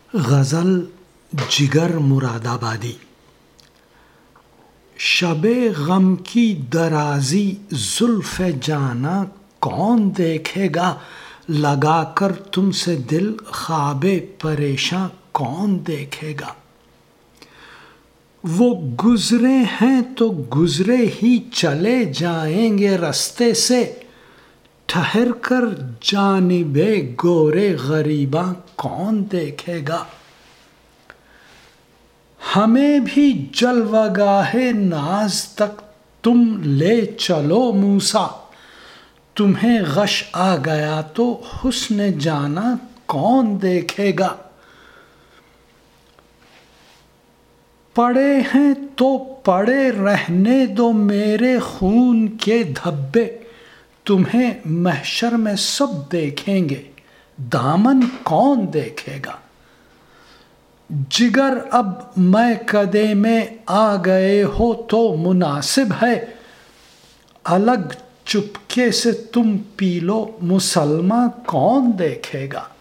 غزل جگر مراد آبادی۔ شب غم کی درازی زلف جانا کون دیکھے گا، لگا کر تم سے دل خواب پریشاں کون دیکھے گا۔ وہ گزرے ہیں تو گزرے ہی چلے جائیں گے رستے سے، ٹھہر کر جانب گورے غریباں کون دیکھے گا۔ ہمیں بھی جلوہ گاہ ناز تک تم لے چلو موسیٰ، تمہیں غش آ گیا تو حسن جانا کون دیکھے گا۔ پڑے ہیں تو پڑے رہنے دو میرے خون کے دھبے، تمہیں محشر میں سب دیکھیں گے دامن کون دیکھے گا۔ جگر اب میکدے میں آ گئے ہو تو مناسب ہے، الگ چپکے سے تم پی لو مسلماں کون دیکھے گا۔